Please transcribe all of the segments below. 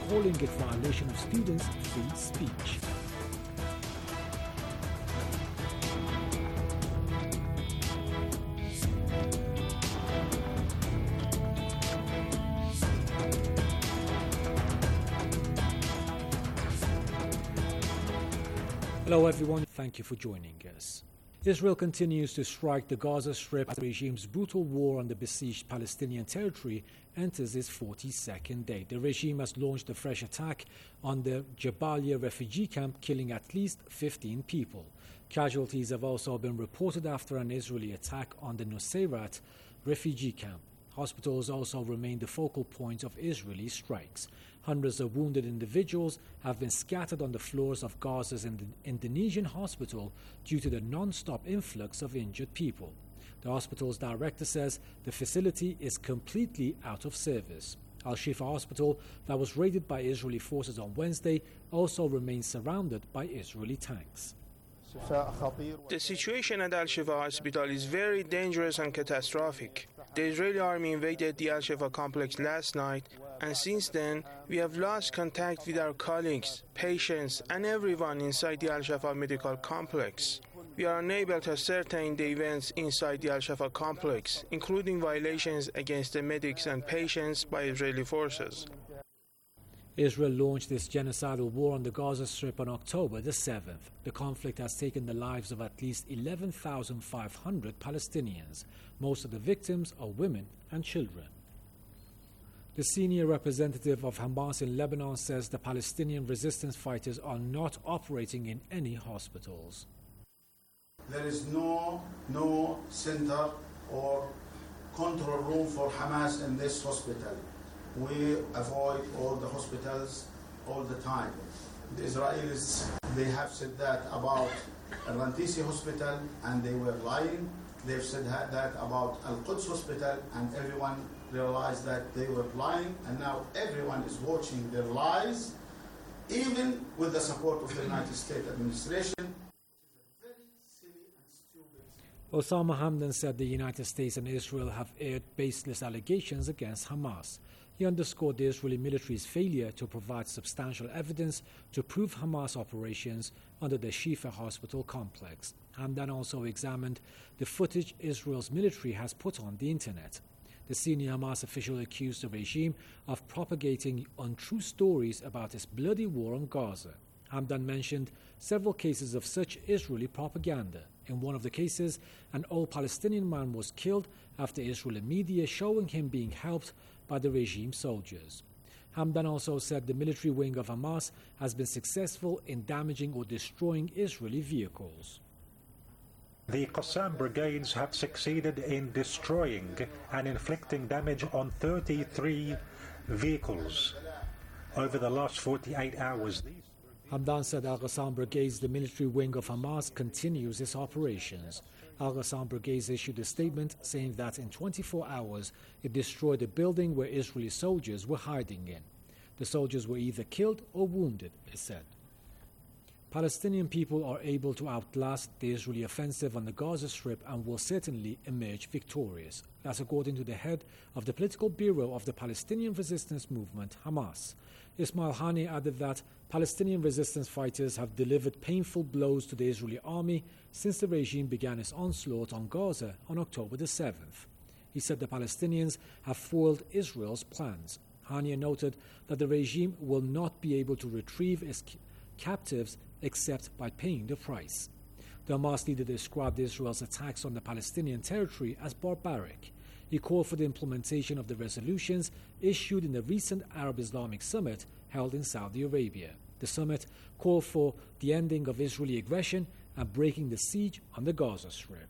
calling it violation of students' free speech. Hello everyone, thank you for joining us. Israel continues to strike the Gaza Strip as the regime's brutal war on the besieged Palestinian territory enters its 42nd day. The regime has launched a fresh attack on the Jabalia refugee camp, killing at least 15 people. Casualties have also been reported after an Israeli attack on the Nuseirat refugee camp. Hospitals also remain the focal point of Israeli strikes. Hundreds of wounded individuals have been scattered on the floors of Gaza's Indonesian hospital due to the non-stop influx of injured people. The hospital's director says the facility is completely out of service. Al-Shifa Hospital, that was raided by Israeli forces on Wednesday, also remains surrounded by Israeli tanks. The situation at Al-Shifa Hospital is very dangerous and catastrophic. The Israeli army invaded the Al-Shifa complex last night, and since then, we have lost contact with our colleagues, patients, and everyone inside the Al-Shifa medical complex. We are unable to ascertain the events inside the Al-Shifa complex, including violations against the medics and patients by Israeli forces. Israel launched this genocidal war on the Gaza Strip on October the 7th. The conflict has taken the lives of at least 11,500 Palestinians. Most of the victims are women and children. The senior representative of Hamas in Lebanon says the Palestinian resistance fighters are not operating in any hospitals. There is no center or control room for Hamas in this hospital. We avoid all the hospitals all the time. The Israelis, they have said that about Al-Rantisi Hospital, and they were lying. They've said that about Al-Quds Hospital, and everyone realized that they were lying, and now everyone is watching their lies, even with the support of the United States administration. Osama Hamdan said the United States and Israel have aired baseless allegations against Hamas. He underscored the Israeli military's failure to provide substantial evidence to prove Hamas operations under the Shifa hospital complex. Hamdan also examined the footage Israel's military has put on the internet. The senior Hamas official accused the regime of propagating untrue stories about its bloody war on Gaza. Hamdan mentioned several cases of such Israeli propaganda. In one of the cases, an old Palestinian man was killed after Israeli media showing him being helped by the regime soldiers. Hamdan also said the military wing of Hamas has been successful in damaging or destroying Israeli vehicles. The Qassam brigades have succeeded in destroying and inflicting damage on 33 vehicles over the last 48 hours. Hamdan said Al-Qassam Brigades, the military wing of Hamas, continues its operations. Al-Qassam Brigades issued a statement saying that in 24 hours it destroyed a building where Israeli soldiers were hiding in. The soldiers were either killed or wounded, it said. Palestinian people are able to outlast the Israeli offensive on the Gaza Strip and will certainly emerge victorious. That's according to the head of the political bureau of the Palestinian resistance movement, Hamas. Ismail Hani added that Palestinian resistance fighters have delivered painful blows to the Israeli army since the regime began its onslaught on Gaza on October the 7th. He said the Palestinians have foiled Israel's plans. Hani noted that the regime will not be able to retrieve its captives except by paying the price. The Hamas leader described Israel's attacks on the Palestinian territory as barbaric. He called for the implementation of the resolutions issued in the recent Arab Islamic Summit held in Saudi Arabia. The summit called for the ending of Israeli aggression and breaking the siege on the Gaza Strip.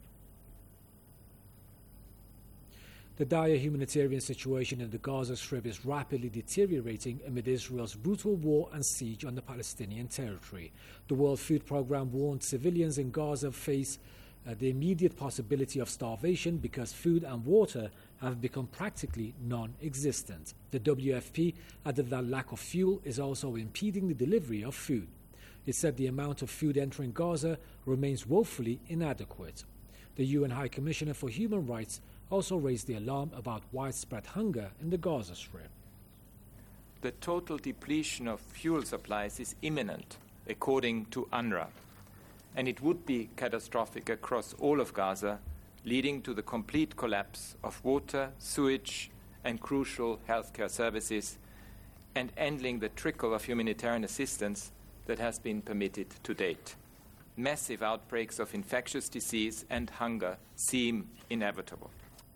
The dire humanitarian situation in the Gaza Strip is rapidly deteriorating amid Israel's brutal war and siege on the Palestinian territory. The World Food Programme warned civilians in Gaza face the immediate possibility of starvation because food and water have become practically non-existent. The WFP added that lack of fuel is also impeding the delivery of food. It said the amount of food entering Gaza remains woefully inadequate. The UN High Commissioner for Human Rights also raised the alarm about widespread hunger in the Gaza Strip. the total depletion of fuel supplies is imminent, according to UNRWA, and it would be catastrophic across all of Gaza, leading to the complete collapse of water, sewage, and crucial healthcare services, and ending the trickle of humanitarian assistance that has been permitted to date. Massive outbreaks of infectious disease and hunger seem inevitable.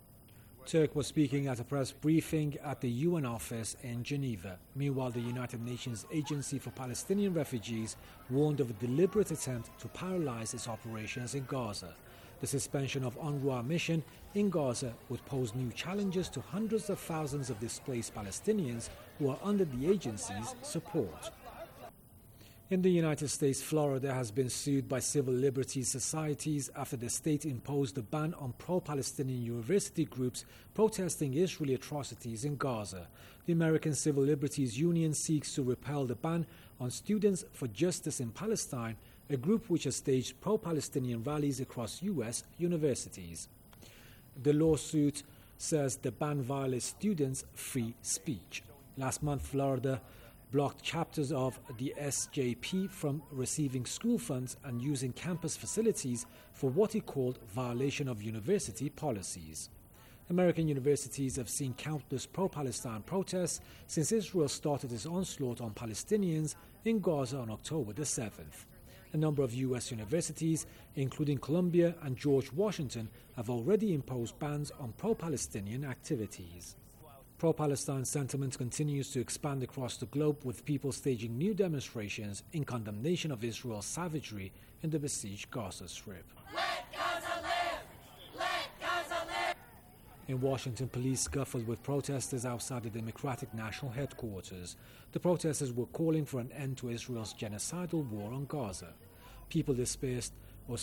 Turk was speaking at a press briefing at the UN office in Geneva. Meanwhile, the United Nations Agency for Palestinian Refugees warned of a deliberate attempt to paralyze its operations in Gaza. The suspension of UNRWA mission in Gaza would pose new challenges to hundreds of thousands of displaced Palestinians who are under the agency's support. In the United States, Florida has been sued by civil liberties societies after the state imposed a ban on pro-Palestinian university groups protesting Israeli atrocities in Gaza. The American Civil Liberties Union seeks to repeal the ban on Students for Justice in Palestine, a group which has staged pro-Palestinian rallies across U.S. universities. The lawsuit says the ban violates students' free speech. Last month, Florida blocked chapters of the SJP from receiving school funds and using campus facilities for what it called violation of university policies. American universities have seen countless pro-Palestine protests since Israel started its onslaught on Palestinians in Gaza on October the 7th. A number of U.S. universities, including Columbia and George Washington, have already imposed bans on pro-Palestinian activities. Pro-Palestine sentiment continues to expand across the globe, with people staging new demonstrations in condemnation of Israel's savagery in the besieged Gaza Strip. Let Gaza live! Let Gaza live! In Washington, police scuffled with protesters outside the Democratic National Headquarters. The protesters were calling for an end to Israel's genocidal war on Gaza. Police dispersed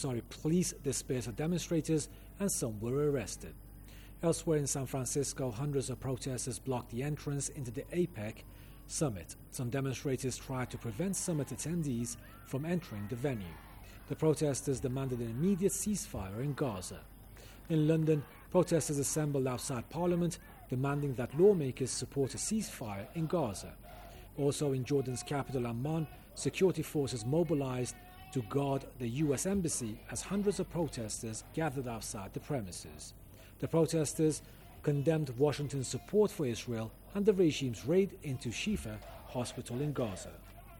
the demonstrators, and some were arrested. Elsewhere in San Francisco, hundreds of protesters blocked the entrance into the APEC summit. Some demonstrators tried to prevent summit attendees from entering the venue. The protesters demanded an immediate ceasefire in Gaza. In London, protesters assembled outside Parliament, demanding that lawmakers support a ceasefire in Gaza. Also in Jordan's capital Amman, security forces mobilized to guard the U.S. embassy as hundreds of protesters gathered outside the premises. The protesters condemned Washington's support for Israel and the regime's raid into Shifa hospital in Gaza.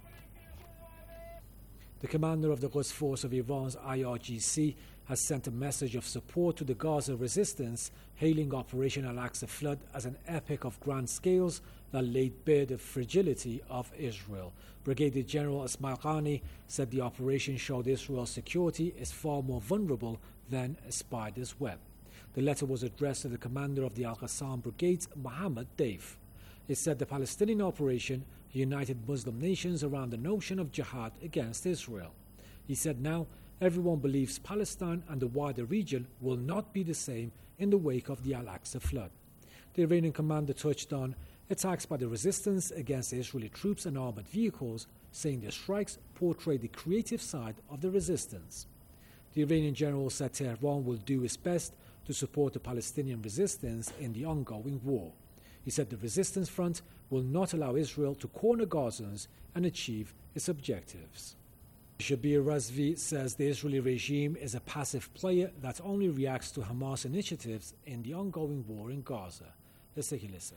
The commander of the Quds Force of Iran's IRGC has sent a message of support to the Gaza resistance, hailing Operation Al-Aqsa Flood as an epic of grand scales that laid bare the fragility of Israel. Brigadier General Ismail Qani said the operation showed Israel's security is far more vulnerable than a spider's web. The letter was addressed to the commander of the Al-Qassam Brigades, Mohammad Deif. It said the Palestinian operation united Muslim nations around the notion of jihad against Israel. He said now everyone believes Palestine and the wider region will not be the same in the wake of the Al-Aqsa flood. The Iranian commander touched on attacks by the resistance against Israeli troops and armored vehicles, saying the strikes portray the creative side of the resistance. The Iranian general said Tehran will do its best to support the Palestinian resistance in the ongoing war. He said the resistance front will not allow Israel to corner Gazans and achieve its objectives. Shabir Razvi says the Israeli regime is a passive player that only reacts to Hamas initiatives in the ongoing war in Gaza. Let's take a listen.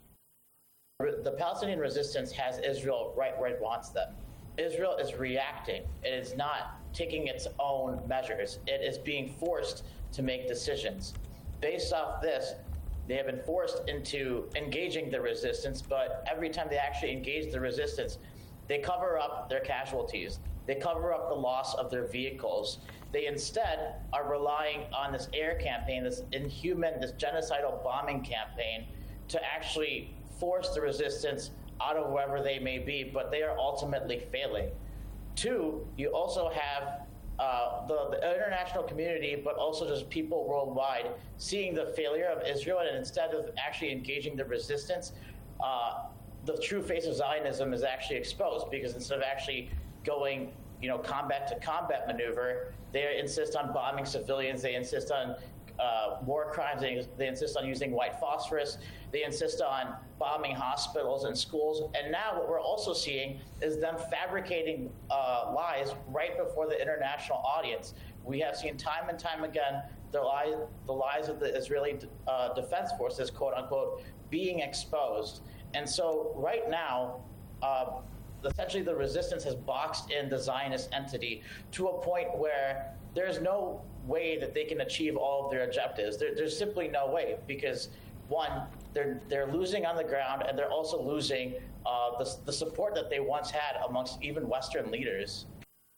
The Palestinian resistance has Israel right where it wants them. Israel is reacting. It is not taking its own measures. It is being forced to make decisions. Based off this, they have been forced into engaging the resistance, but every time they actually engage the resistance, they cover up their casualties. They cover up the loss of their vehicles. They instead are relying on this air campaign, this inhuman, this genocidal bombing campaign to actually force the resistance out of wherever they may be, but they are ultimately failing. Two, you also have the international community, but also just people worldwide, seeing the failure of Israel, and instead of actually engaging the resistance, the true face of Zionism is actually exposed, because instead of actually going, combat to combat maneuver, they insist on bombing civilians. They insist on war crimes. They insist on using white phosphorus. They insist on bombing hospitals and schools. And now what we're also seeing is them fabricating lies right before the international audience. We have seen time and time again the lies of the Israeli Defense Forces, quote unquote, being exposed. And so right now, essentially the resistance has boxed in the Zionist entity to a point where there's no way that they can achieve all of their objectives. There's simply no way, because one, they're losing on the ground, and they're also losing the support that they once had amongst even Western leaders.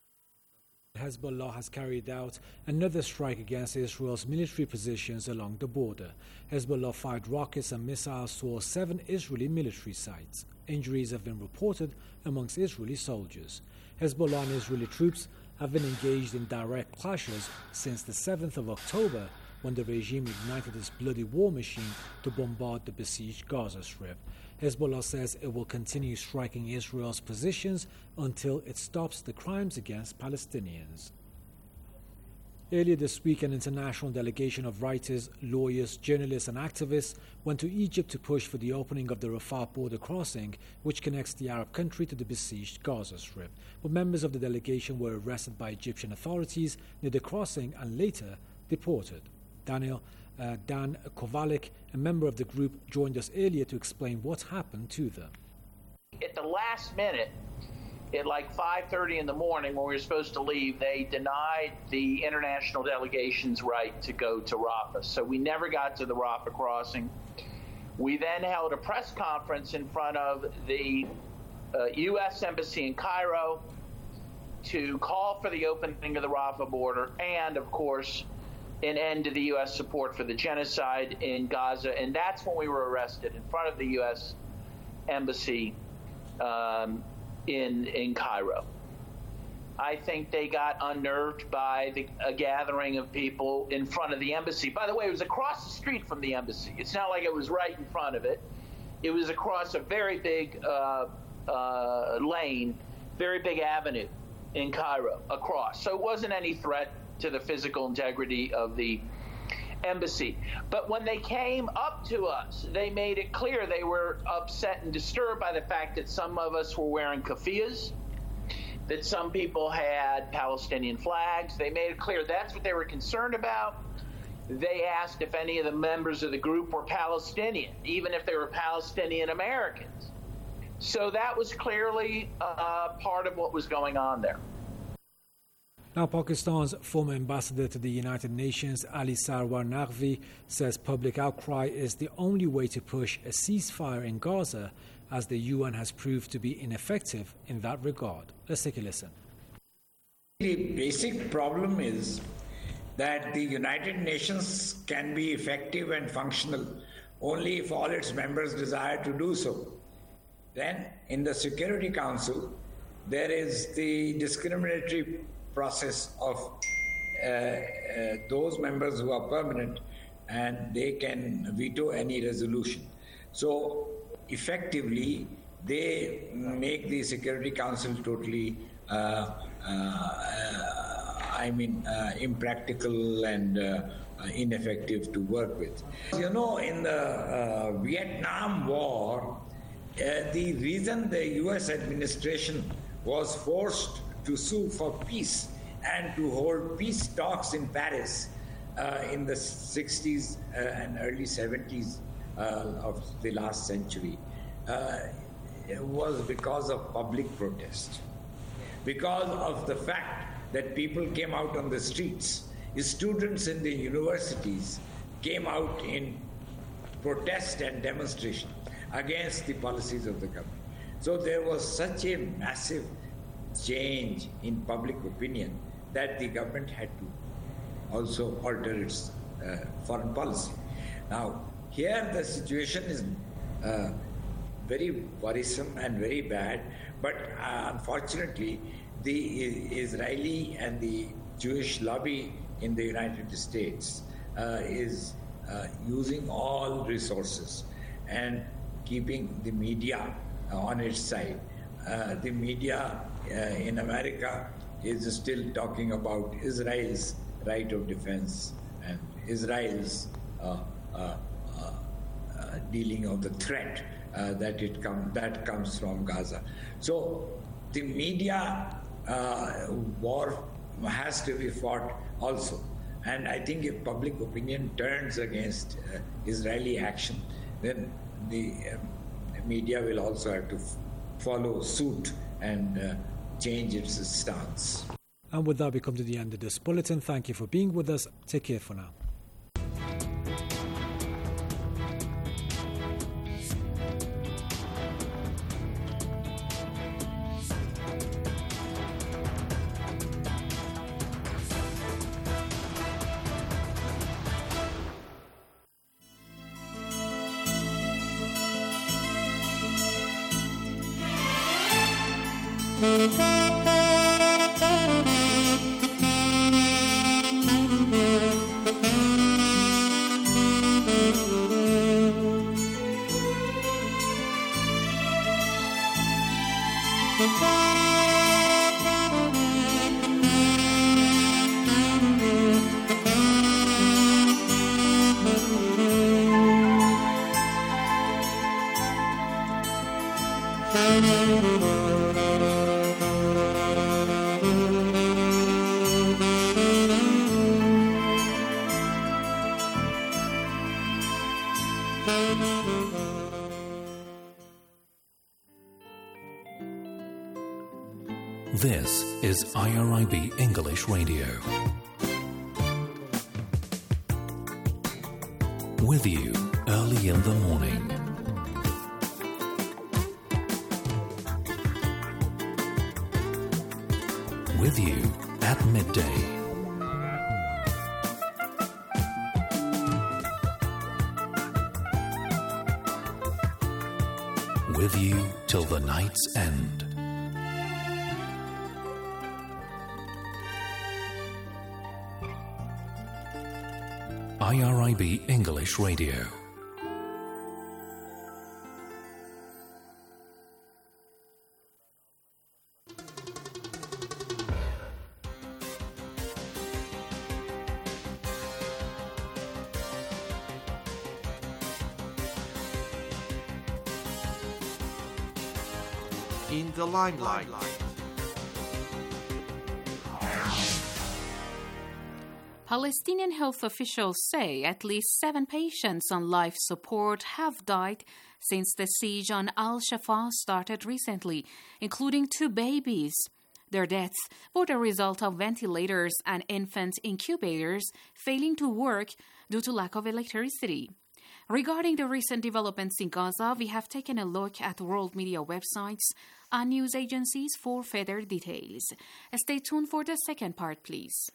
Hezbollah has carried out another strike against Israel's military positions along the border. Hezbollah fired rockets and missiles towards 7 Israeli military sites. Injuries have been reported amongst Israeli soldiers. Hezbollah and Israeli troops have been engaged in direct clashes since the 7th of October, when the regime ignited its bloody war machine to bombard the besieged Gaza Strip. Hezbollah says it will continue striking Israel's positions until it stops the crimes against Palestinians. Earlier this week, an international delegation of writers, lawyers, journalists and activists went to Egypt to push for the opening of the Rafah border crossing, which connects the Arab country to the besieged Gaza Strip. But members of the delegation were arrested by Egyptian authorities near the crossing and later deported. Dan Kovalik, a member of the group, joined us earlier to explain what happened to them. At the last minute, at like 5:30 in the morning when we were supposed to leave, they denied the international delegation's right to go to Rafah. So we never got to the Rafah crossing. We then held a press conference in front of the U.S. Embassy in Cairo to call for the opening of the Rafah border and, of course, an end to the U.S. support for the genocide in Gaza. And that's when we were arrested in front of the U.S. Embassy in Cairo. I think they got unnerved by a gathering of people in front of the embassy. By the way, it was across the street from the embassy. It's not like it was right in front of it. It was across a very big lane, very big avenue in Cairo, across. So it wasn't any threat to the physical integrity of the embassy. But when they came up to us, they made it clear they were upset and disturbed by the fact that some of us were wearing keffiyehs, that some people had Palestinian flags. They made it clear that's what they were concerned about. They asked if any of the members of the group were Palestinian, even if they were Palestinian Americans. So that was clearly part of what was going on there. Now, Pakistan's former ambassador to the United Nations, Ali Sarwar Naqvi, says public outcry is the only way to push a ceasefire in Gaza, as the UN has proved to be ineffective in that regard. Let's take a listen. The basic problem is that the United Nations can be effective and functional only if all its members desire to do so. Then, in the Security Council, there is the discriminatory process of those members who are permanent, and they can veto any resolution. So effectively, they make the Security Council totally impractical and ineffective to work with. You know, in the Vietnam War, the reason the US administration was forced to sue for peace and to hold peace talks in Paris in the 60s and early 70s of the last century was because of public protest. Because of the fact that people came out on the streets. Students in the universities came out in protest and demonstration against the policies of the government. So there was such a massive change in public opinion that the government had to also alter its foreign policy. Now, here the situation is very worrisome and very bad, but unfortunately, the Israeli and the Jewish lobby in the United States is using all resources and keeping the media on its side. The media in America is still talking about Israel's right of defense and Israel's dealing of the threat that comes from Gaza. So the media war has to be fought also. And I think if public opinion turns against Israeli action, then the media will also have to follow suit and change its stance. And with that, we come to the end of this bulletin. Thank you for being with us. Take care for now. This is IRIB English Radio. With you early in the morning. With you at midday. With you till the night's end. IRIB English Radio. In the limelight. Palestinian health officials say at least 7 patients on life support have died since the siege on Al-Shifa started recently, including 2 babies. Their deaths were the result of ventilators and infant incubators failing to work due to lack of electricity. Regarding the recent developments in Gaza, we have taken a look at world media websites and news agencies for further details. Stay tuned for the second part, please.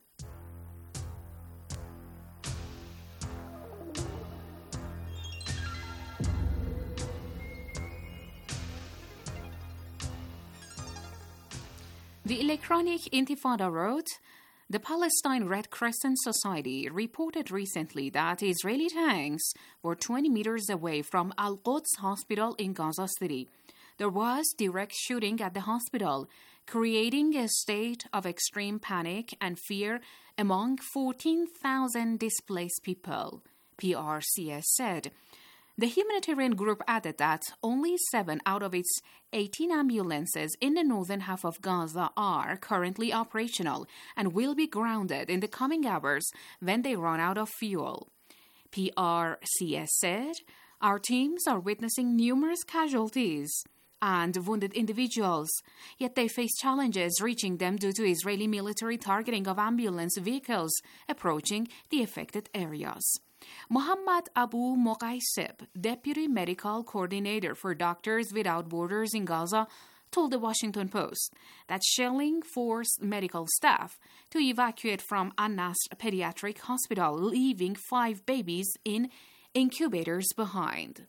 The Electronic Intifada wrote, the Palestine Red Crescent Society reported recently that Israeli tanks were 20 meters away from Al-Quds Hospital in Gaza City. There was direct shooting at the hospital, creating a state of extreme panic and fear among 14,000 displaced people, PRCS said. The humanitarian group added that only 7 out of its 18 ambulances in the northern half of Gaza are currently operational and will be grounded in the coming hours when they run out of fuel. PRCS said, our teams are witnessing numerous casualties and wounded individuals, yet they face challenges reaching them due to Israeli military targeting of ambulance vehicles approaching the affected areas. Muhammad Abu Muqaisib, Deputy Medical Coordinator for Doctors Without Borders in Gaza, told the Washington Post that shelling forced medical staff to evacuate from An-Nasr Pediatric Hospital, leaving 5 babies in incubators behind.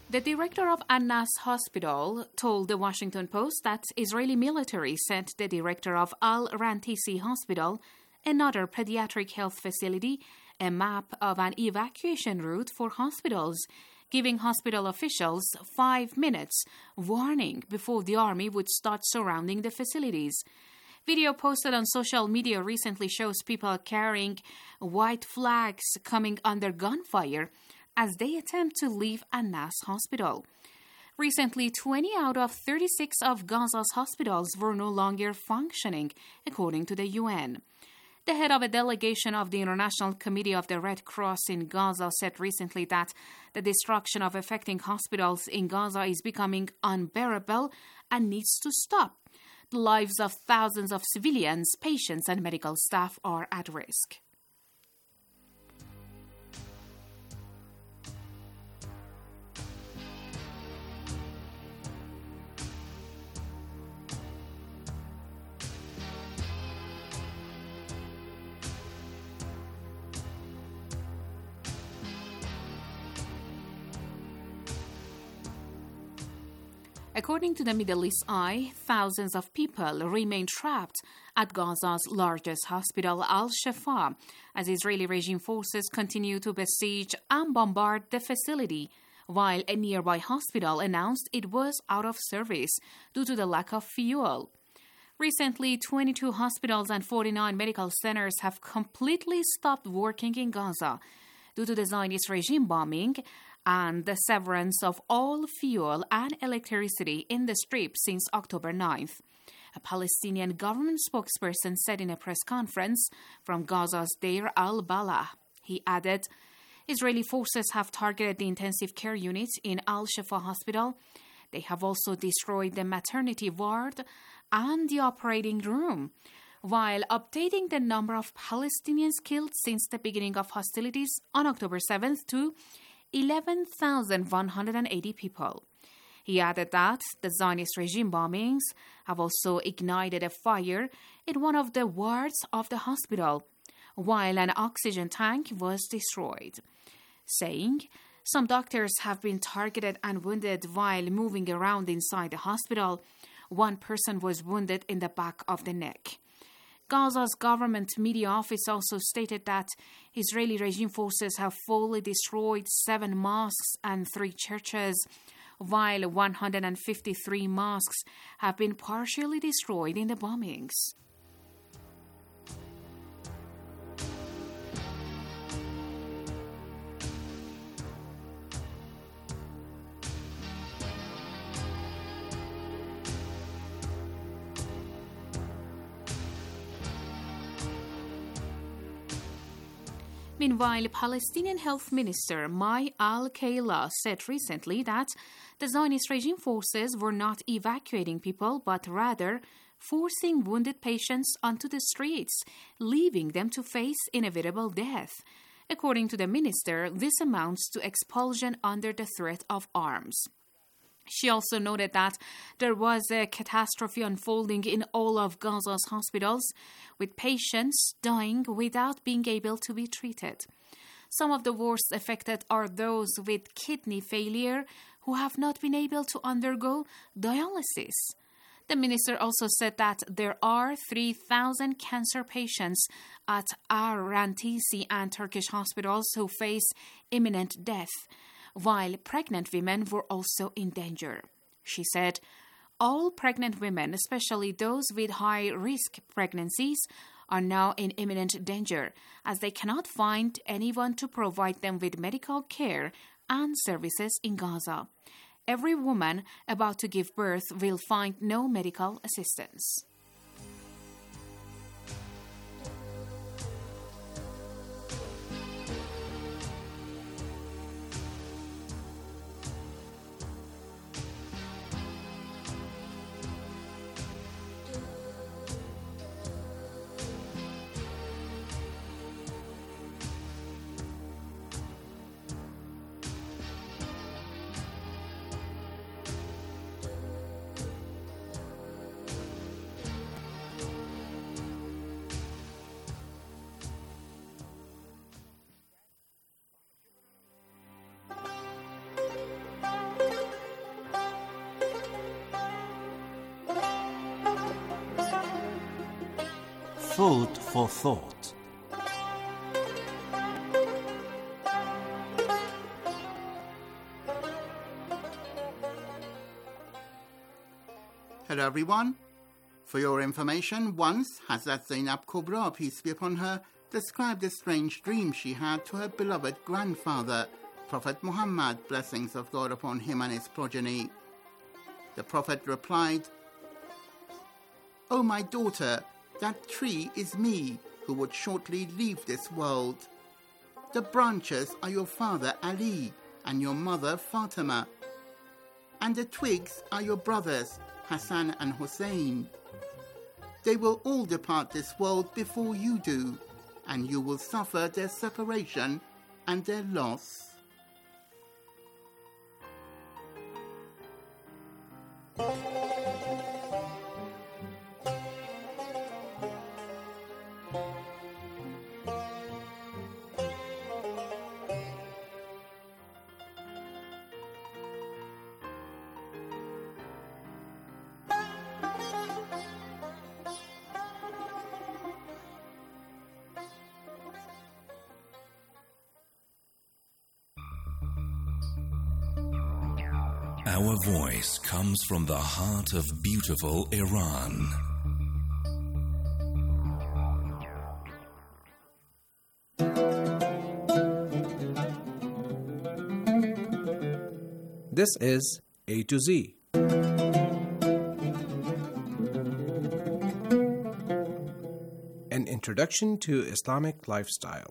The director of An-Nas Hospital told the Washington Post that Israeli military sent the director of Al-Rantisi Hospital, another pediatric health facility, a map of an evacuation route for hospitals, giving hospital officials 5 minutes warning before the army would start surrounding the facilities. Video posted on social media recently shows people carrying white flags coming under gunfire as they attempt to leave An-Nas Hospital. Recently, 20 out of 36 of Gaza's hospitals were no longer functioning, according to the UN. The head of a delegation of the International Committee of the Red Cross in Gaza said recently that the destruction of affecting hospitals in Gaza is becoming unbearable and needs to stop. The lives of thousands of civilians, patients, and medical staff are at risk. According to the Middle East Eye, thousands of people remain trapped at Gaza's largest hospital, Al-Shifa, as Israeli regime forces continue to besiege and bombard the facility, while a nearby hospital announced it was out of service due to the lack of fuel. Recently, 22 hospitals and 49 medical centers have completely stopped working in Gaza due to the Zionist regime bombing and the severance of all fuel and electricity in the Strip since October 9th. A Palestinian government spokesperson said in a press conference from Gaza's Deir al-Balah. He added, Israeli forces have targeted the intensive care unit in Al-Shifa hospital. They have also destroyed the maternity ward and the operating room, while updating the number of Palestinians killed since the beginning of hostilities on October 7th to 11,180 people. He added that the Zionist regime bombings have also ignited a fire in one of the wards of the hospital, while an oxygen tank was destroyed, saying some doctors have been targeted and wounded while moving around inside the hospital. One person was wounded in the back of the neck. Gaza's government media office also stated that Israeli regime forces have fully destroyed 7 mosques and 3 churches, while 153 mosques have been partially destroyed in the bombings. Meanwhile, Palestinian Health Minister Mai Al-Khaila said recently that the Zionist regime forces were not evacuating people, but rather forcing wounded patients onto the streets, leaving them to face inevitable death. According to the minister, this amounts to expulsion under the threat of arms. She also noted that there was a catastrophe unfolding in all of Gaza's hospitals, with patients dying without being able to be treated. Some of the worst affected are those with kidney failure who have not been able to undergo dialysis. The minister also said that there are 3,000 cancer patients at Al-Rantisi and Turkish hospitals who face imminent death, while pregnant women were also in danger. She said, all pregnant women, especially those with high-risk pregnancies, are now in imminent danger as they cannot find anyone to provide them with medical care and services in Gaza. Every woman about to give birth will find no medical assistance. Food for thought. Hello everyone. For your information, once Hazrat Zainab Kubra, peace be upon her, described a strange dream she had to her beloved grandfather, Prophet Muhammad, blessings of God upon him and his progeny. The Prophet replied, "O my daughter, that tree is me, who would shortly leave this world. The branches are your father Ali and your mother Fatima, and the twigs are your brothers Hassan and Hussein. They will all depart this world before you do, and you will suffer their separation and their loss." Our voice comes from the heart of beautiful Iran. This is A to Z. An introduction to Islamic lifestyle.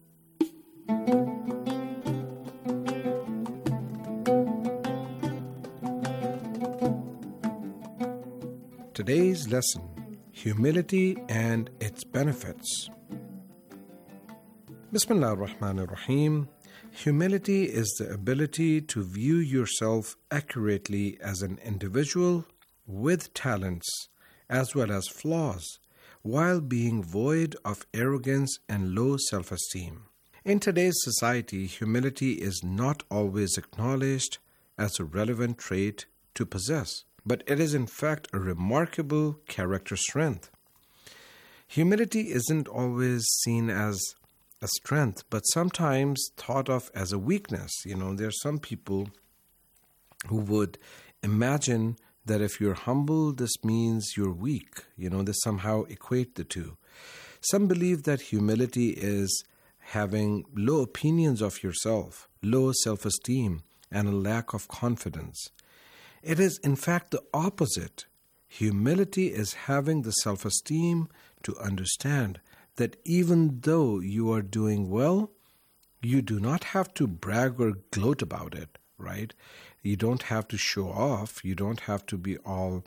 Today's lesson, humility and its benefits. Bismillah ar-Rahman ar-Rahim. Humility is the ability to view yourself accurately as an individual with talents as well as flaws, while being void of arrogance and low self-esteem. In today's society, humility is not always acknowledged as a relevant trait to possess, but it is in fact a remarkable character strength. Humility isn't always seen as a strength, but sometimes thought of as a weakness. There are some people who would imagine that if you're humble, this means you're weak. They somehow equate the two. Some believe that humility is having low opinions of yourself, low self-esteem, and a lack of confidence. It is in fact the opposite. Humility is having the self-esteem to understand that even though you are doing well, you do not have to brag or gloat about it, right? You don't have to show off. You don't have to be all,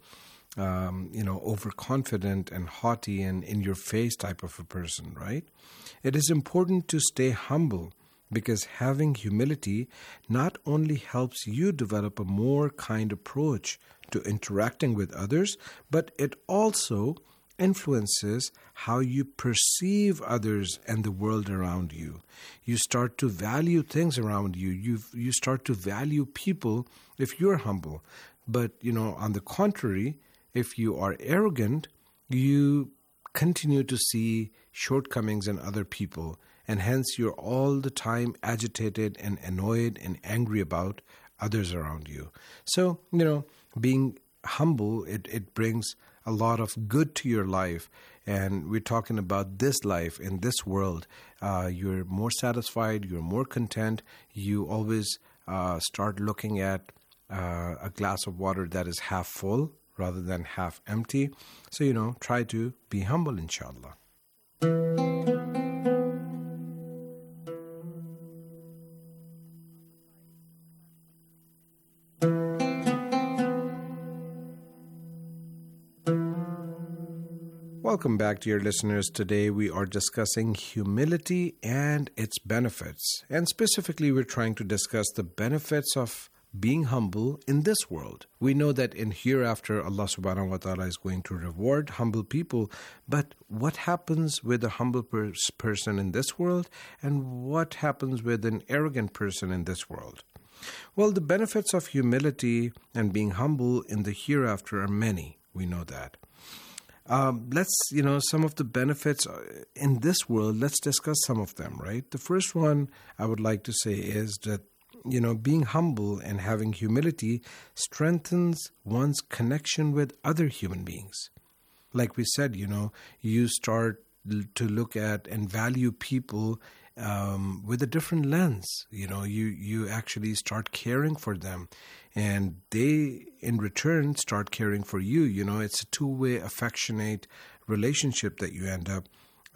overconfident and haughty and in your face type of a person, right? It is important to stay humble, because having humility not only helps you develop a more kind approach to interacting with others, but it also influences how you perceive others and the world around you. You start to value things around you. You start to value people if you're humble. But, on the contrary, if you are arrogant, you continue to see shortcomings in other people, and hence you're all the time agitated and annoyed and angry about others around you. So, being humble, it brings a lot of good to your life. And we're talking about this life in this world. You're more satisfied, you're more content. You always start looking at a glass of water that is half full rather than half empty. So, try to be humble, inshallah. Welcome back, dear listeners. Today we are discussing humility and its benefits. And specifically, we're trying to discuss the benefits of being humble in this world. We know that in hereafter, Allah subhanahu wa ta'ala is going to reward humble people. But what happens with a humble person in this world? And what happens with an arrogant person in this world? Well, the benefits of humility and being humble in the hereafter are many. We know that. Let's, some of the benefits in this world, let's discuss some of them, right? The first one I would like to say is that, being humble and having humility strengthens one's connection with other human beings. Like we said, you start to look at and value people with a different lens. You actually start caring for them, and they in return start caring for you. It's a two-way affectionate relationship that you end up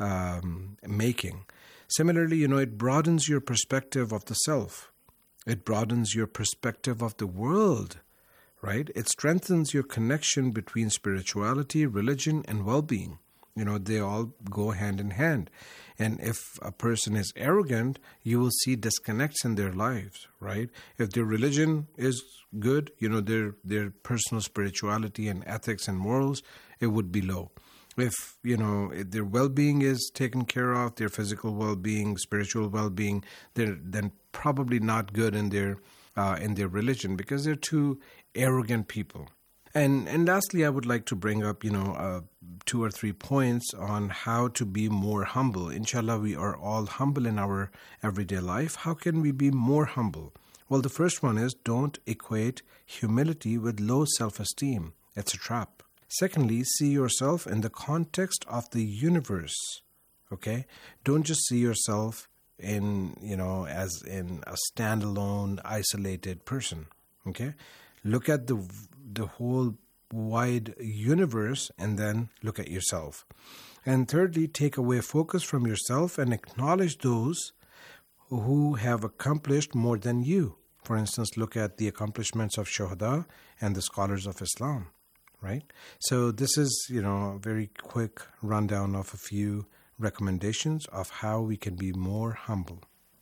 making. Similarly, it broadens your perspective of the self. It broadens your perspective of the world, right? It strengthens your connection between spirituality, religion, and well-being. They all go hand in hand. And if a person is arrogant, you will see disconnects in their lives, right? If their religion is good, their personal spirituality and ethics and morals, it would be low. If, their well-being is taken care of, their physical well-being, spiritual well-being, they're then probably not good in their religion because they're too arrogant people. And lastly, I would like to bring up, 2 or 3 points on how to be more humble. Inshallah, we are all humble in our everyday life. How can we be more humble? Well, the first one is don't equate humility with low self-esteem. It's a trap. Secondly, see yourself in the context of the universe, okay? Don't just see yourself in, as in a standalone, isolated person, okay? Look at the whole wide universe and then look at yourself. And thirdly, take away focus from yourself and acknowledge those who have accomplished more than you. For instance, look at the accomplishments of Shuhada and the scholars of Islam, right? So this is, a very quick rundown of a few recommendations of how we can be more humble.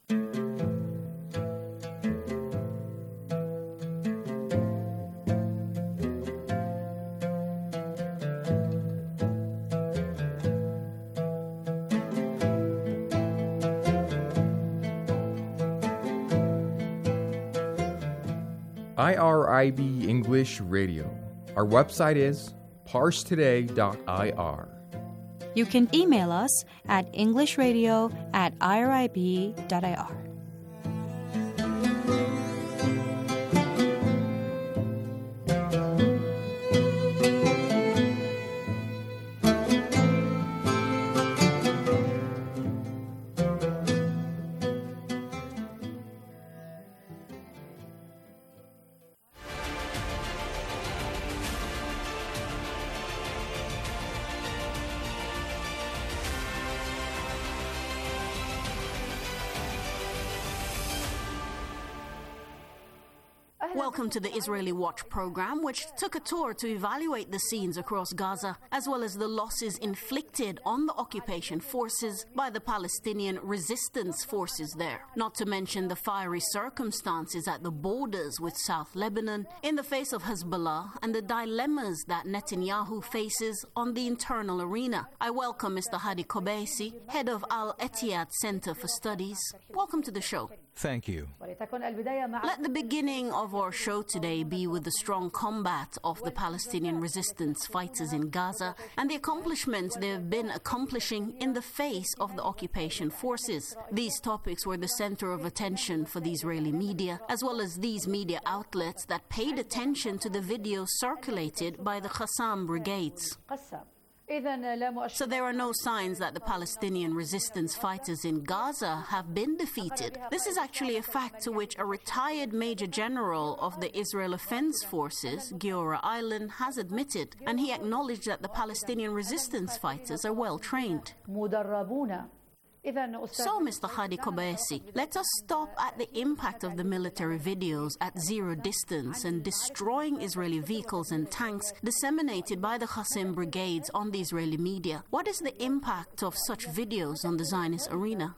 IRIB English Radio. Our website is parstoday.ir. You can email us at englishradio@irib.ir. Welcome to the Israeli Watch program, which took a tour to evaluate the scenes across Gaza, as well as the losses inflicted on the occupation forces by the Palestinian resistance forces there. Not to mention the fiery circumstances at the borders with South Lebanon in the face of Hezbollah and the dilemmas that Netanyahu faces on the internal arena. I welcome Mr. Hadi Kobeisi, head of Al Etihad Center for Studies. Welcome to the show. Thank you. Let the beginning of our show today be with the strong combat of the Palestinian resistance fighters in Gaza and the accomplishments they have been accomplishing in the face of the occupation forces. These topics were the center of attention for the Israeli media, as well as these media outlets that paid attention to the videos circulated by the Qassam brigades. So there are no signs that the Palestinian resistance fighters in Gaza have been defeated. This is actually a fact to which a retired Major General of the Israel Defense Forces, Giora Eilen, has admitted, and he acknowledged that the Palestinian resistance fighters are well trained. So, Mr. Hadi Kobeisi, let us stop at the impact of the military videos at zero distance and destroying Israeli vehicles and tanks disseminated by the Qassam brigades on the Israeli media. What is the impact of such videos on the Zionist arena?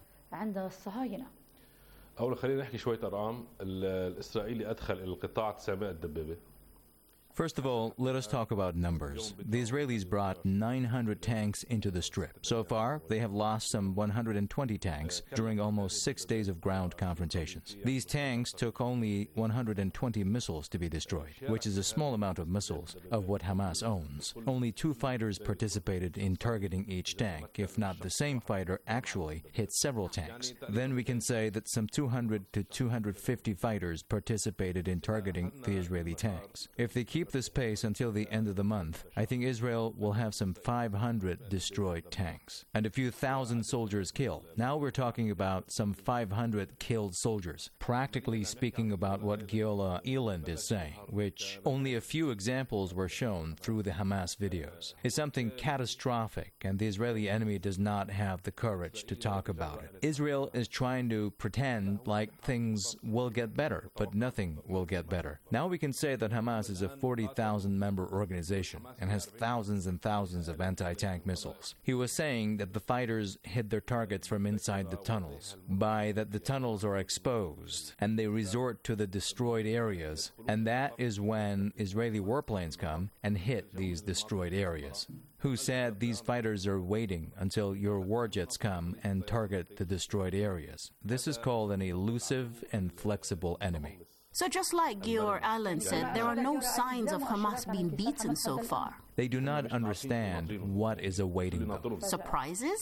أول خلينا نحكي شوية أرقام. الإسرائيلي أدخل إلى القطاع 900 دبابة. First of all, let us talk about numbers. The Israelis brought 900 tanks into the Strip. So far, they have lost some 120 tanks during almost 6 days of ground confrontations. These tanks took only 120 missiles to be destroyed, which is a small amount of missiles of what Hamas owns. Only 2 fighters participated in targeting each tank, if not the same fighter actually hit several tanks. Then we can say that some 200 to 250 fighters participated in targeting the Israeli tanks. If they keep this pace until the end of the month, I think Israel will have some 500 destroyed tanks and a few thousand soldiers killed. Now we're talking about some 500 killed soldiers, practically speaking about what Giola Eland is saying, which only a few examples were shown through the Hamas videos. It's something catastrophic, and the Israeli enemy does not have the courage to talk about it. Israel is trying to pretend like things will get better, but nothing will get better. Now we can say that Hamas is a 40,000-member organization and has thousands and thousands of anti-tank missiles. He was saying that the fighters hit their targets from inside the tunnels, by that the tunnels are exposed, and they resort to the destroyed areas, and that is when Israeli warplanes come and hit these destroyed areas. Who said these fighters are waiting until your warjets come and target the destroyed areas. This is called an elusive and flexible enemy. So just like Gior Allen said, there are no signs of Hamas being beaten so far. They do not understand what is awaiting them. Surprises?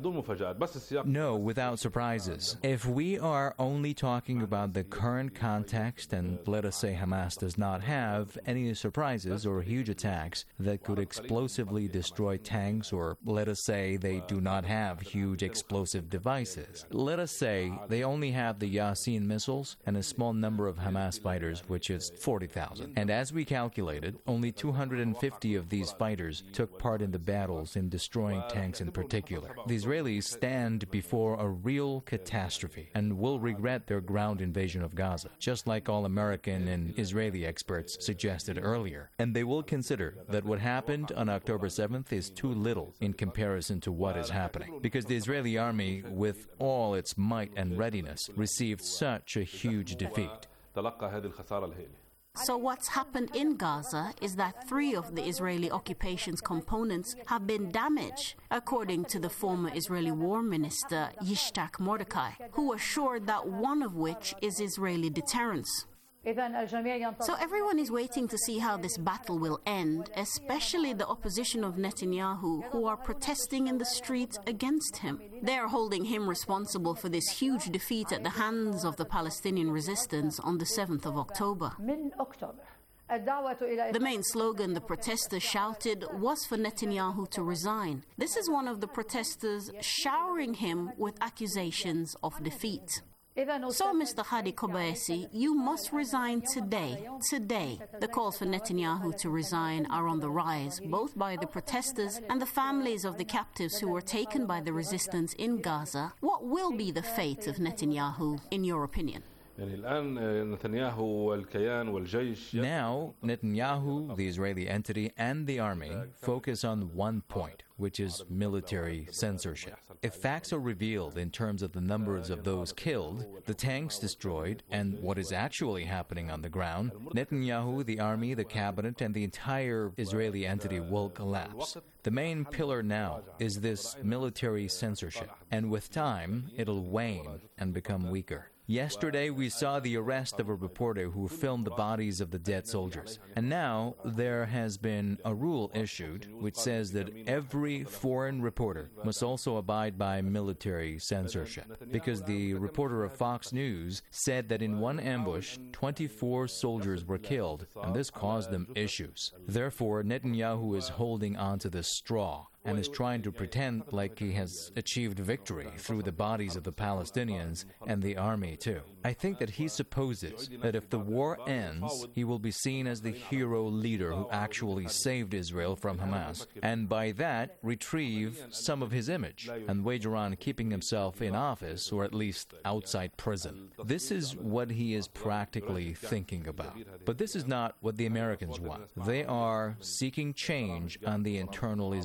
No, without surprises. If we are only talking about the current context, and let us say Hamas does not have any surprises or huge attacks that could explosively destroy tanks, or let us say they do not have huge explosive devices. Let us say they only have the Yasin missiles and a small number of Hamas fighters, which is 40,000. And as we calculated, only 250 of these fighters took part in the battles in destroying tanks in particular. The Israelis stand before a real catastrophe and will regret their ground invasion of Gaza, just like all American and Israeli experts suggested earlier. And they will consider that what happened on October 7th is too little in comparison to what is happening, because the Israeli army, with all its might and readiness, received such a huge defeat. So what's happened in Gaza is that 3 of the Israeli occupation's components have been damaged, according to the former Israeli War Minister Yishtak Mordechai, who assured that one of which is Israeli deterrence. So everyone is waiting to see how this battle will end, especially the opposition of Netanyahu, who are protesting in the streets against him. They are holding him responsible for this huge defeat at the hands of the Palestinian resistance on the 7th of October. The main slogan the protesters shouted was for Netanyahu to resign. This is one of the protesters showering him with accusations of defeat. So, Mr. Hadi Kobayashi, you must resign today. Today. The calls for Netanyahu to resign are on the rise, both by the protesters and the families of the captives who were taken by the resistance in Gaza. What will be the fate of Netanyahu, in your opinion? Now, Netanyahu, the Israeli entity, and the army focus on one point, which is military censorship. If facts are revealed in terms of the numbers of those killed, the tanks destroyed, and what is actually happening on the ground, Netanyahu, the army, the cabinet, and the entire Israeli entity will collapse. The main pillar now is this military censorship, and with time, it'll wane and become weaker. Yesterday, we saw the arrest of a reporter who filmed the bodies of the dead soldiers. And now, there has been a rule issued which says that every foreign reporter must also abide by military censorship. Because the reporter of Fox News said that in one ambush, 24 soldiers were killed, and this caused them issues. Therefore, Netanyahu is holding on to the straw and is trying to pretend like he has achieved victory through the bodies of the Palestinians and the army too. I think that he supposes that if the war ends, he will be seen as the hero leader who actually saved Israel from Hamas, and by that retrieve some of his image and wager on keeping himself in office or at least outside prison. This is what he is practically thinking about. But this is not what the Americans want. They are seeking change on the internal Israeli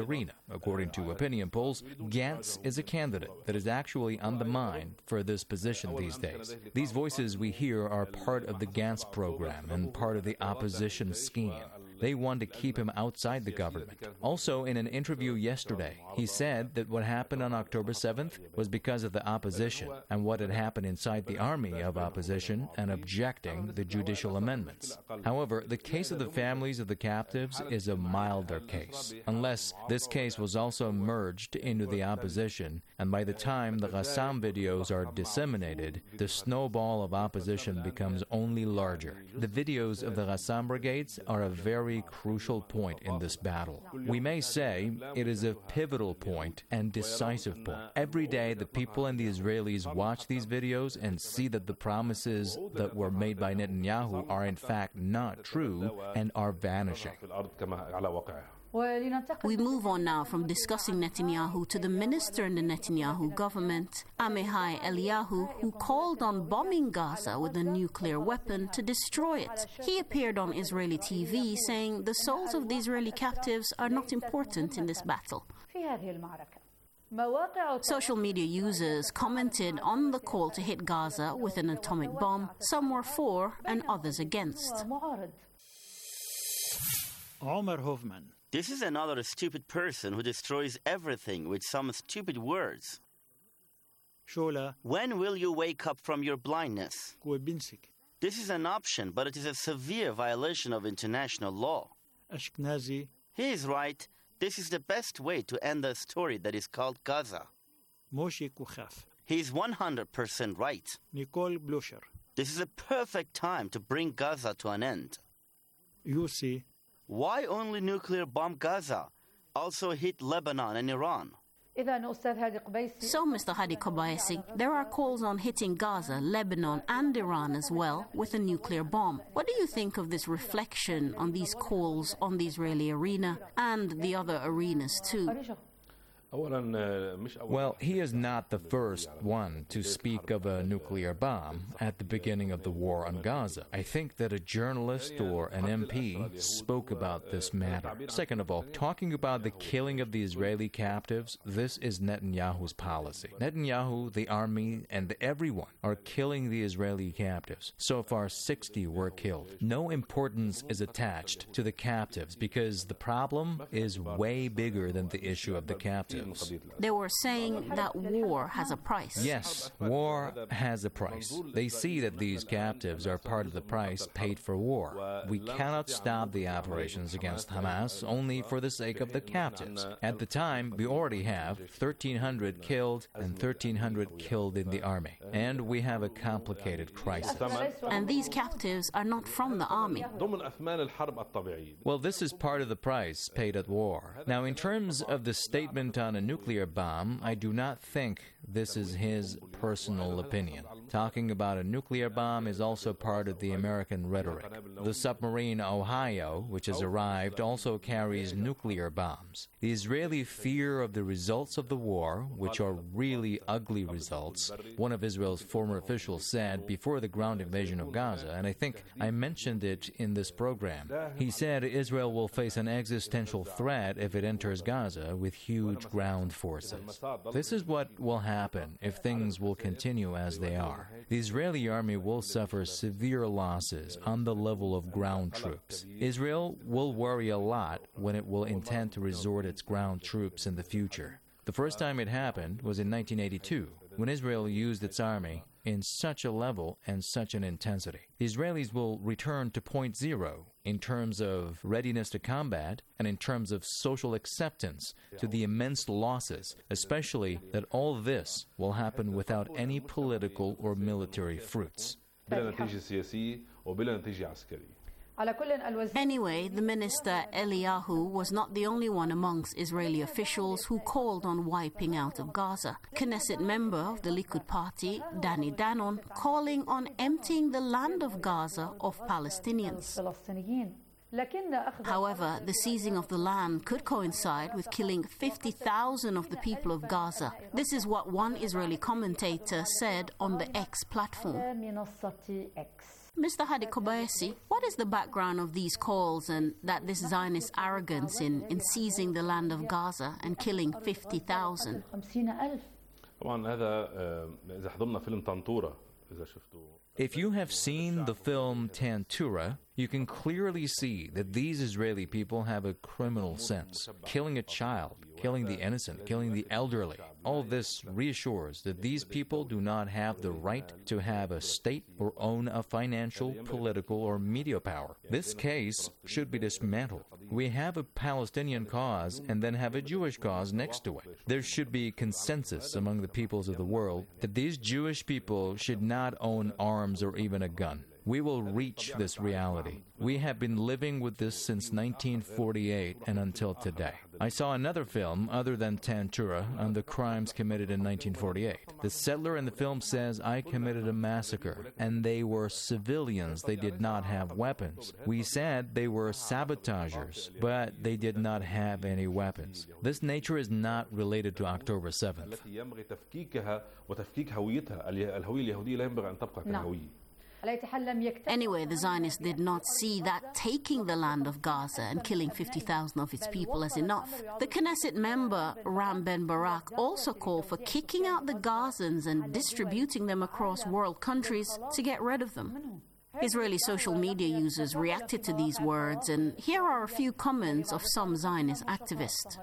arena. According to opinion polls, Gantz is a candidate that is actually on the mind for this position these days. These voices we hear are part of the Gantz program and part of the opposition scheme. They want to keep him outside the government. Also, in an interview yesterday, he said that what happened on October 7th was because of the opposition and what had happened inside the army of opposition and objecting the judicial amendments. However, the case of the families of the captives is a milder case, unless this case was also merged into the opposition, and by the time the Ghassam videos are disseminated, the snowball of opposition becomes only larger. The videos of the Ghassam brigades are a very crucial point in this battle. We may say it is a pivotal point and decisive point. Every day the people and the Israelis watch these videos and see that the promises that were made by Netanyahu are in fact not true and are vanishing. We move on now from discussing Netanyahu to the minister in the Netanyahu government, Amihai Eliyahu, who called on bombing Gaza with a nuclear weapon to destroy it. He appeared on Israeli TV saying the souls of the Israeli captives are not important in this battle. Social media users commented on the call to hit Gaza with an atomic bomb. Some were for and others against. Omer Hovman. This is another stupid person who destroys everything with some stupid words. Shola. When will you wake up from your blindness? This is an option, but it is a severe violation of international law. Ashkenazi. He is right. This is the best way to end a story that is called Gaza. Moshe Kuchaf. He is 100% right. Nicole Blusher. This is a perfect time to bring Gaza to an end. You see. Why only nuclear bomb Gaza? Also hit Lebanon and Iran. So, Mr. Hadi Kobaisi, there are calls on hitting Gaza, Lebanon and Iran as well with a nuclear bomb. What do you think of this reflection on these calls on the Israeli arena and the other arenas too? Well, he is not the first one to speak of a nuclear bomb at the beginning of the war on Gaza. I think that a journalist or an MP spoke about this matter. Second of all, talking about the killing of the Israeli captives, this is Netanyahu's policy. Netanyahu, the army, and everyone are killing the Israeli captives. So far, 60 were killed. No importance is attached to the captives because the problem is way bigger than the issue of the captives. They were saying that war has a price. Yes, war has a price. They see that these captives are part of the price paid for war. We cannot stop the operations against Hamas only for the sake of the captives. At the time, we already have 1,300 killed and 1,300 killed in the army. And we have a complicated crisis. And these captives are not from the army. Well, this is part of the price paid at war. Now, in terms of the statement on a nuclear bomb, I do not think this is his personal opinion. Talking about a nuclear bomb is also part of the American rhetoric. The submarine Ohio, which has arrived, also carries nuclear bombs. The Israeli fear of the results of the war, which are really ugly results, one of Israel's former officials said before the ground invasion of Gaza, and I think I mentioned it in this program. He said Israel will face an existential threat if it enters Gaza with huge ground forces. This is what will happen if things will continue as they are. The Israeli army will suffer severe losses on the level of ground troops. Israel will worry a lot when it will intend to resort its ground troops in the future. The first time it happened was in 1982, when Israel used its army in such a level and such an intensity. The Israelis will return to point zero in terms of readiness to combat and in terms of social acceptance to the immense losses, especially that all this will happen without any political or military fruits. Anyway, the minister Eliyahu was not the only one amongst Israeli officials who called on wiping out of Gaza. Knesset member of the Likud party, Danny Danon, calling on emptying the land of Gaza of Palestinians. However, the seizing of the land could coincide with killing 50,000 of the people of Gaza. This is what one Israeli commentator said on the X platform. Mr. Hadi Kobayesi, what is the background of these calls and that this Zionist arrogance in seizing the land of Gaza and killing 50,000? If you have seen the film Tantura, you can clearly see that these Israeli people have a criminal sense. Killing a child, killing the innocent, killing the elderly. All this reassures that these people do not have the right to have a state or own a financial, political, or media power. This case should be dismantled. We have a Palestinian cause and then have a Jewish cause next to it. There should be consensus among the peoples of the world that these Jewish people should not own arms or even a gun. We will reach this reality. We have been living with this since 1948 and until today. I saw another film other than Tantura on the crimes committed in 1948. The settler in the film says, "I committed a massacre," and they were civilians. They did not have weapons. We said they were sabotagers, but they did not have any weapons. This nature is not related to October 7th. Anyway, the Zionists did not see that taking the land of Gaza and killing 50,000 of its people as enough. The Knesset member Ram Ben Barak also called for kicking out the Gazans and distributing them across world countries to get rid of them. Israeli social media users reacted to these words, and here are a few comments of some Zionist activists.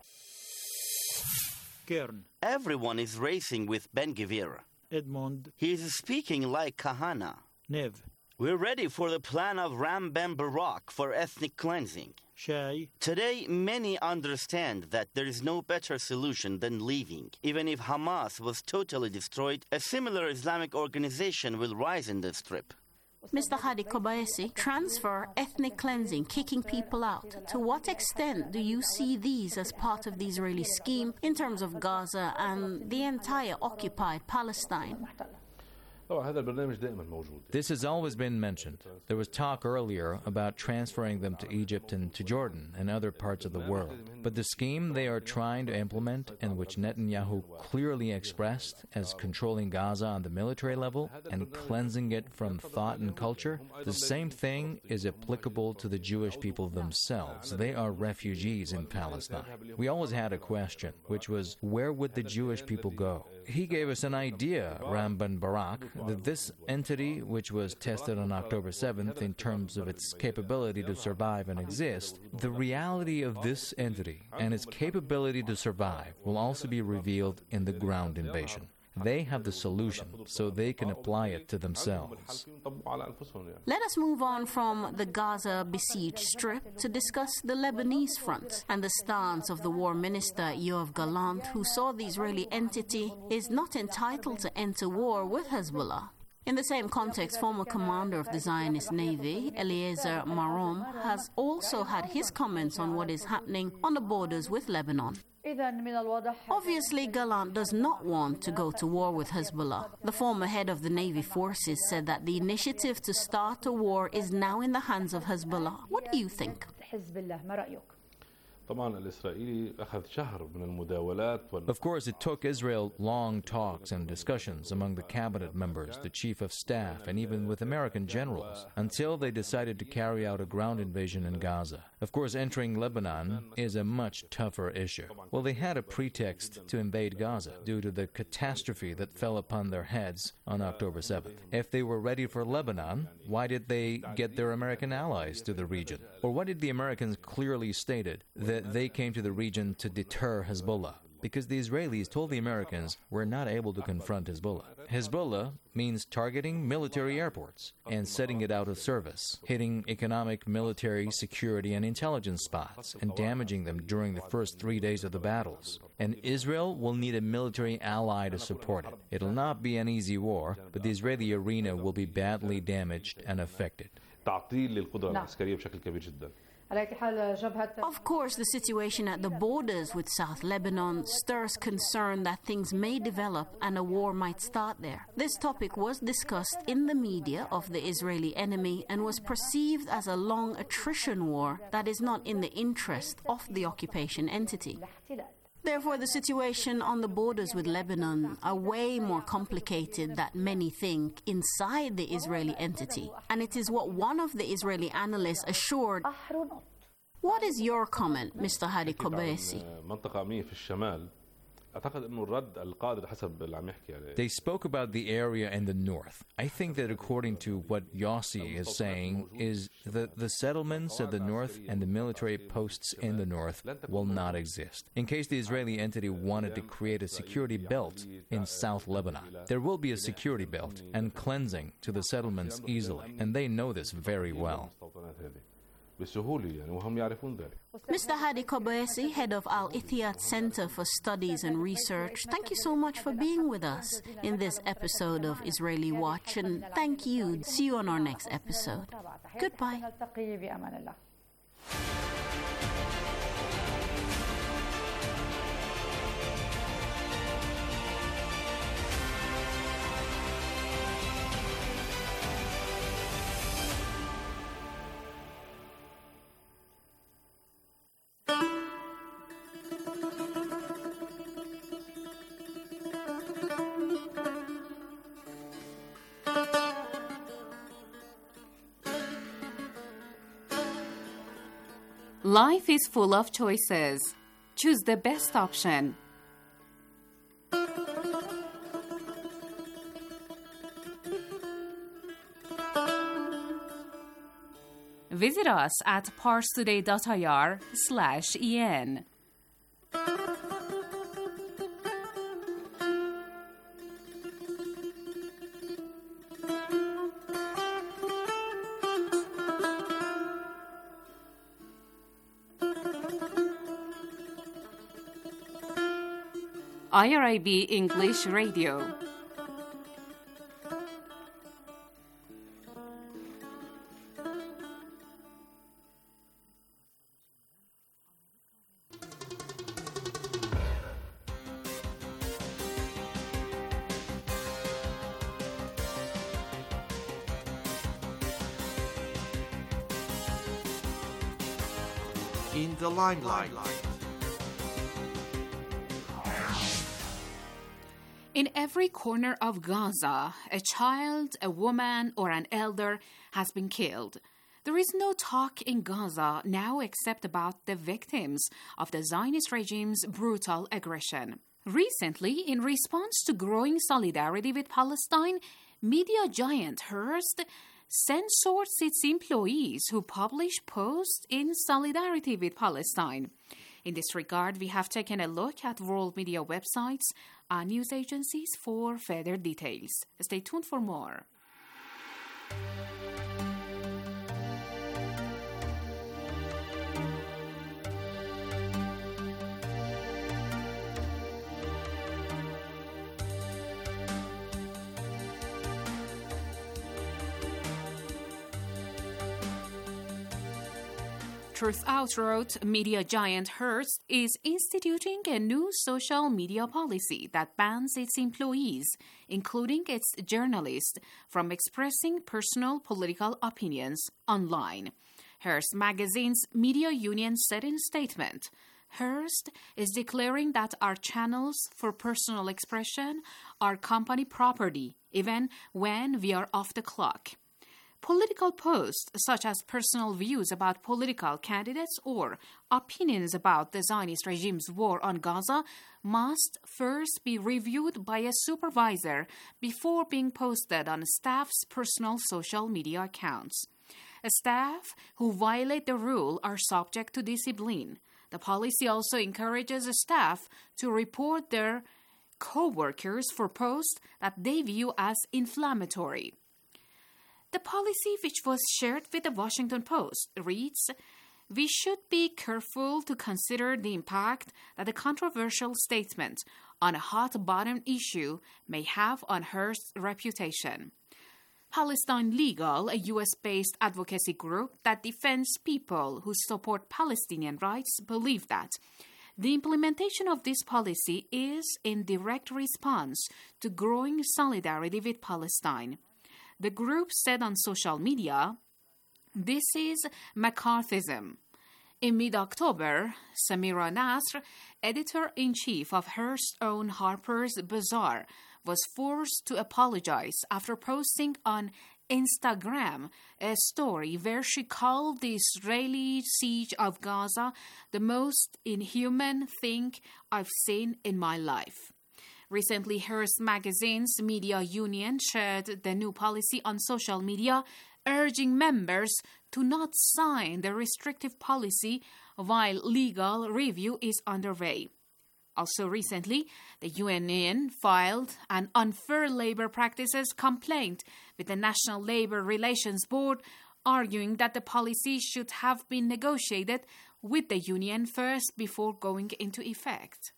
Everyone is racing with Ben-Gvir. Edmond. He is speaking like Kahana. Nev. We're ready for the plan of Ram Ben Barak for ethnic cleansing. Shai. Today, many understand that there is no better solution than leaving. Even if Hamas was totally destroyed, a similar Islamic organization will rise in the Strip. Mr. Hadi Kobayesi, transfer, ethnic cleansing, kicking people out. To what extent do you see these as part of the Israeli scheme in terms of Gaza and the entire occupied Palestine? This has always been mentioned. There was talk earlier about transferring them to Egypt and to Jordan and other parts of the world. But the scheme they are trying to implement, and which Netanyahu clearly expressed as controlling Gaza on the military level and cleansing it from thought and culture, the same thing is applicable to the Jewish people themselves. They are refugees in Palestine. We always had a question, which was, where would the Jewish people go? He gave us an idea, Ram Ben Barak, that this entity, which was tested on October 7th in terms of its capability to survive and exist, the reality of this entity and its capability to survive will also be revealed in the ground invasion. They have the solution, so they can apply it to themselves. Let us move on from the Gaza besieged strip to discuss the Lebanese front and the stance of the War Minister Yoav Gallant, who saw the Israeli entity is not entitled to enter war with Hezbollah. In the same context, former commander of the Zionist Navy, Eliezer Marom, has also had his comments on what is happening on the borders with Lebanon. Obviously, Gallant does not want to go to war with Hezbollah. The former head of the Navy forces said that the initiative to start a war is now in the hands of Hezbollah. What do you think? Of course, it took Israel long talks and discussions among the cabinet members, the chief of staff, and even with American generals, until they decided to carry out a ground invasion in Gaza. Of course, entering Lebanon is a much tougher issue. Well, they had a pretext to invade Gaza due to the catastrophe that fell upon their heads on October 7th. If they were ready for Lebanon, why did they get their American allies to the region? Or why did the Americans clearly stated that they came to the region to deter Hezbollah? Because the Israelis told the Americans we're not able to confront Hezbollah. Hezbollah means targeting military airports and setting it out of service, hitting economic, military, security, and intelligence spots, and damaging them during the first 3 days of the battles. And Israel will need a military ally to support it. It'll not be an easy war, but the Israeli arena will be badly damaged and affected. Of course, the situation at the borders with South Lebanon stirs concern that things may develop and a war might start there. This topic was discussed in the media of the Israeli enemy and was perceived as a long attrition war that is not in the interest of the occupation entity. Therefore, the situation on the borders with Lebanon are way more complicated than many think inside the Israeli entity. And it is what one of the Israeli analysts assured. What is your comment, Mr. Hadi Kobayashi? They spoke about the area in the north. I think that according to what Yossi is saying is that the settlements of the north and the military posts in the north will not exist. In case the Israeli entity wanted to create a security belt in South Lebanon, there will be a security belt and cleansing to the settlements easily, and they know this very well. Mr. Hadi Kobayashi, head of Al-Ithiyat Center for Studies and Research, thank you so much for being with us in this episode of Israeli Watch, and thank you. See you on our next episode. Goodbye. Life is full of choices. Choose the best option. Visit us at parstoday.ir/en. IRIB English Radio. In the limelight. In every corner of Gaza, a child, a woman, or an elder has been killed. There is no talk in Gaza now except about the victims of the Zionist regime's brutal aggression. Recently, in response to growing solidarity with Palestine, media giant Hearst censored its employees who publish posts in solidarity with Palestine. In this regard, we have taken a look at world media websites and news agencies for further details. Stay tuned for more. Truthout wrote, media giant Hearst is instituting a new social media policy that bans its employees, including its journalists, from expressing personal political opinions online. Hearst magazine's media union said in a statement, Hearst is declaring that our channels for personal expression are company property, even when we are off the clock. Political posts, such as personal views about political candidates or opinions about the Zionist regime's war on Gaza, must first be reviewed by a supervisor before being posted on staff's personal social media accounts. Staff who violate the rule are subject to discipline. The policy also encourages staff to report their co-workers for posts that they view as inflammatory. The policy, which was shared with the Washington Post, reads, "We should be careful to consider the impact that a controversial statement on a hot-button issue may have on Hearst's reputation. Palestine Legal, a U.S.-based advocacy group that defends people who support Palestinian rights, believe that the implementation of this policy is in direct response to growing solidarity with Palestine. The group said on social media, "This is McCarthyism." In mid-October, Samira Nasr, editor-in-chief of Hearst's own Harper's Bazaar, was forced to apologize after posting on Instagram a story where she called the Israeli siege of Gaza the most inhuman thing I've seen in my life. Recently, Hearst Magazine's media union shared the new policy on social media, urging members to not sign the restrictive policy while legal review is underway. Also recently, the union filed an unfair labor practices complaint with the National Labor Relations Board, arguing that the policy should have been negotiated with the union first before going into effect.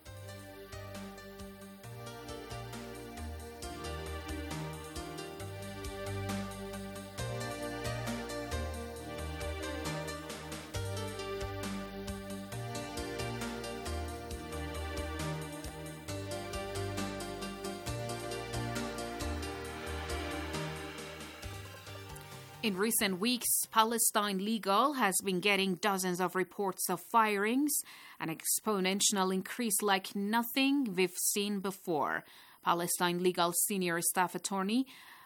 In recent weeks, Palestine Legal has been getting dozens of reports of firings, an exponential increase like nothing we've seen before. Palestine Legal senior staff attorney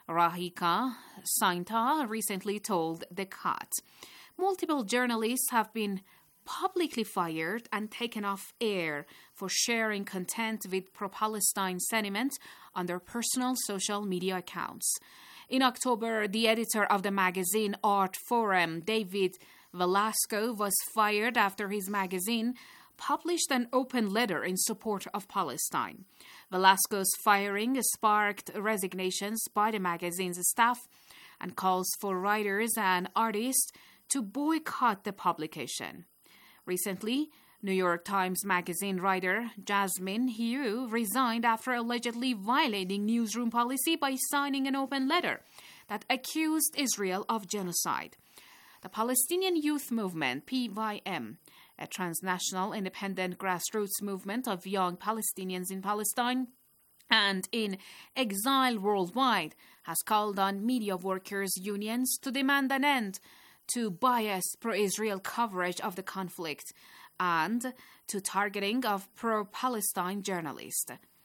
Rahika Sainta recently told The Cut. Multiple journalists have been publicly fired and taken off air for sharing content with pro-Palestine sentiment on their personal social media accounts. In October, the editor of the magazine Art Forum, David Velasco, was fired after his magazine published an open letter in support of Palestine. Velasco's firing sparked resignations by the magazine's staff and calls for writers and artists to boycott the publication. Recently, New York Times Magazine writer Jasmine Hugh resigned after allegedly violating newsroom policy by signing an open letter that accused Israel of genocide. The Palestinian Youth Movement, PYM, a transnational independent grassroots movement of young Palestinians in Palestine and in exile worldwide, has called on media workers' unions to demand an end to biased pro-Israel coverage of the conflict and to targeting of pro-Palestine journalists.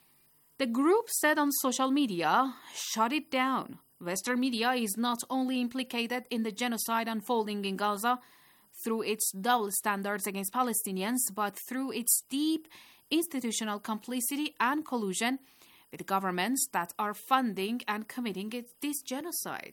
The group said on social media, "Shut it down. Western media is not only implicated in the genocide unfolding in Gaza through its double standards against Palestinians, but through its deep institutional complicity and collusion with governments that are funding and committing this genocide."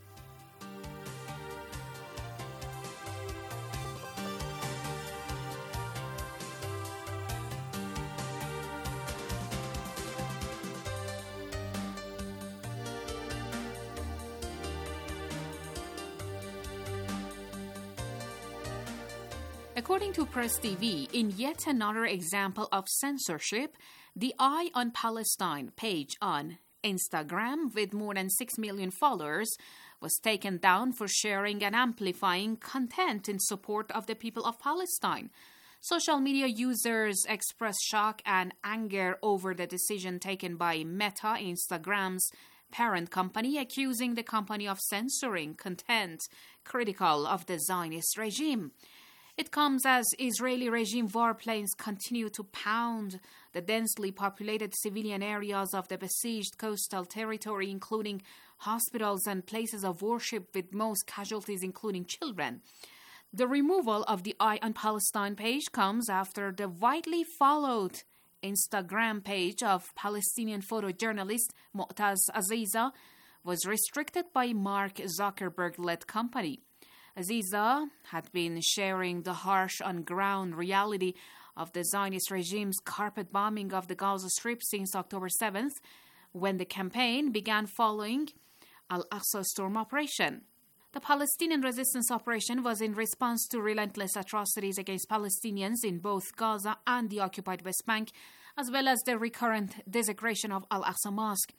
According to Press TV, in yet another example of censorship, the Eye on Palestine page on Instagram, with more than 6 million followers, was taken down for sharing and amplifying content in support of the people of Palestine. Social media users expressed shock and anger over the decision taken by Meta, Instagram's parent company, accusing the company of censoring content critical of the Zionist regime. It comes as Israeli regime warplanes continue to pound the densely populated civilian areas of the besieged coastal territory, including hospitals and places of worship, with most casualties including children. The removal of the Eye on Palestine page comes after the widely followed Instagram page of Palestinian photojournalist Mu'taz Aziza was restricted by Mark Zuckerberg-led company. Aziza had been sharing the harsh on-ground reality of the Zionist regime's carpet bombing of the Gaza Strip since October 7th, when the campaign began following Al-Aqsa storm operation. The Palestinian resistance operation was in response to relentless atrocities against Palestinians in both Gaza and the occupied West Bank, as well as the recurrent desecration of Al-Aqsa Mosque.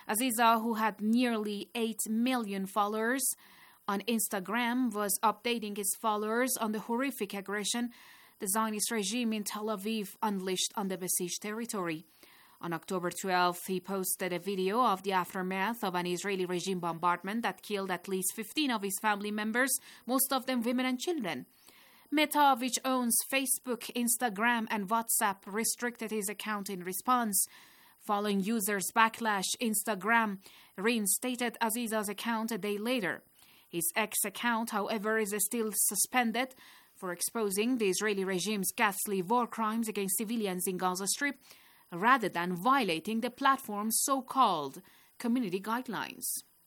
Aziza, who had nearly 8 million followers on Instagram, was updating his followers on the horrific aggression the Zionist regime in Tel Aviv unleashed on the besieged territory. On October 12th, he posted a video of the aftermath of an Israeli regime bombardment that killed at least 15 of his family members, most of them women and children. Meta, which owns Facebook, Instagram, and WhatsApp, restricted his account in response. Following users' backlash, Instagram reinstated Aziza's account a day later. His X account, however, is still suspended for exposing the Israeli regime's ghastly war crimes against civilians in Gaza Strip, rather than violating the platform's so-called community guidelines.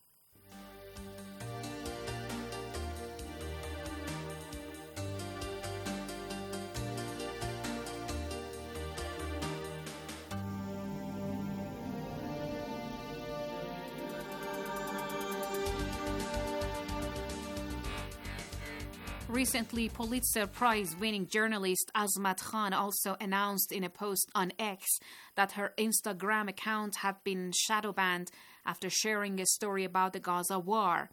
Recently, Pulitzer Prize-winning journalist Azmat Khan also announced in a post on X that her Instagram account had been shadow banned after sharing a story about the Gaza war.